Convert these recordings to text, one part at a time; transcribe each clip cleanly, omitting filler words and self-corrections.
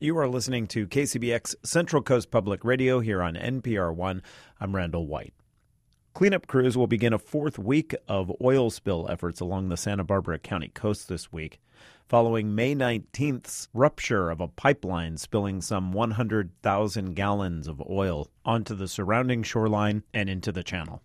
You are listening to KCBX Central Coast Public Radio here on NPR One. I'm Randall White. Cleanup crews will begin a fourth week of oil spill efforts along the Santa Barbara County coast this week, following May 19th's rupture of a pipeline spilling some 100,000 gallons of oil onto the surrounding shoreline and into the channel.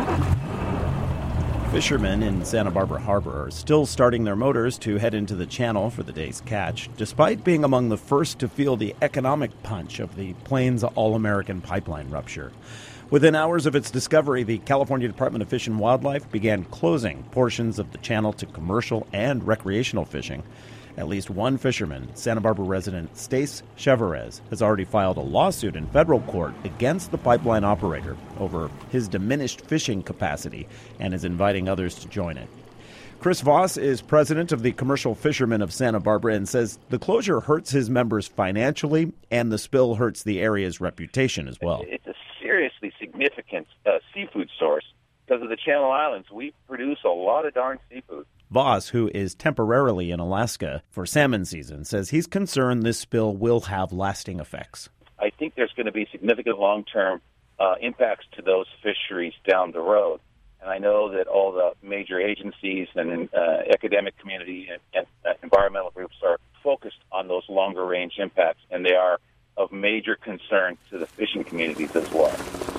Fishermen in Santa Barbara Harbor are still starting their motors to head into the channel for the day's catch, despite being among the first to feel the economic punch of the Plains All-American pipeline rupture. Within hours of its discovery, the California Department of Fish and Wildlife began closing portions of the channel to commercial and recreational fishing. At least one fisherman, Santa Barbara resident Stace Chevarez, has already filed a lawsuit in federal court against the pipeline operator over his diminished fishing capacity and is inviting others to join it. Chris Voss is president of the Commercial Fishermen of Santa Barbara and says the closure hurts his members financially and the spill hurts the area's reputation as well. It's a seriously significant seafood source. Because of the Channel Islands, we produce a lot of darn seafood. Voss, who is temporarily in Alaska for salmon season, says he's concerned this spill will have lasting effects. I think there's going to be significant long-term impacts to those fisheries down the road. And I know that all the major agencies and academic community and environmental groups are focused on those longer-range impacts, and they are of major concern to the fishing communities as well.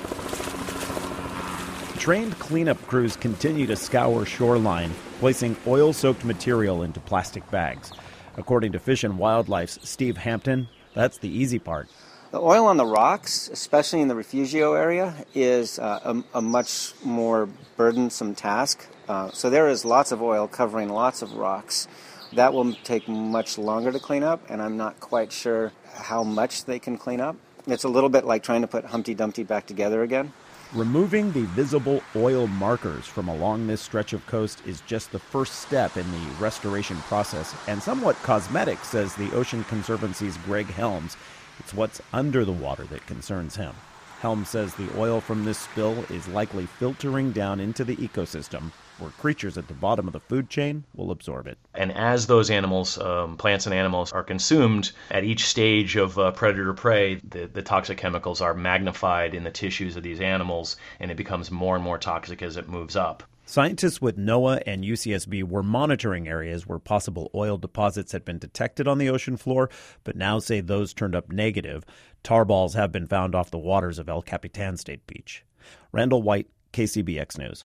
Trained cleanup crews continue to scour shoreline, placing oil-soaked material into plastic bags. According to Fish and Wildlife's Steve Hampton, that's the easy part. The oil on the rocks, especially in the refugio area, is a much more burdensome task. So there is lots of oil covering lots of rocks. That will take much longer to clean up, and I'm not quite sure how much they can clean up. It's a little bit like trying to put Humpty Dumpty back together again. Removing the visible oil markers from along this stretch of coast is just the first step in the restoration process, and somewhat cosmetic, says the Ocean Conservancy's Greg Helms. It's what's under the water that concerns him. Helms says the oil from this spill is likely filtering down into the ecosystem, where creatures at the bottom of the food chain will absorb it. And as those animals, plants and animals, are consumed, at each stage of predator-prey, the toxic chemicals are magnified in the tissues of these animals, and it becomes more and more toxic as it moves up. Scientists with NOAA and UCSB were monitoring areas where possible oil deposits had been detected on the ocean floor, but now say those turned up negative. Tar balls have been found off the waters of El Capitan State Beach. Randall White, KCBX News.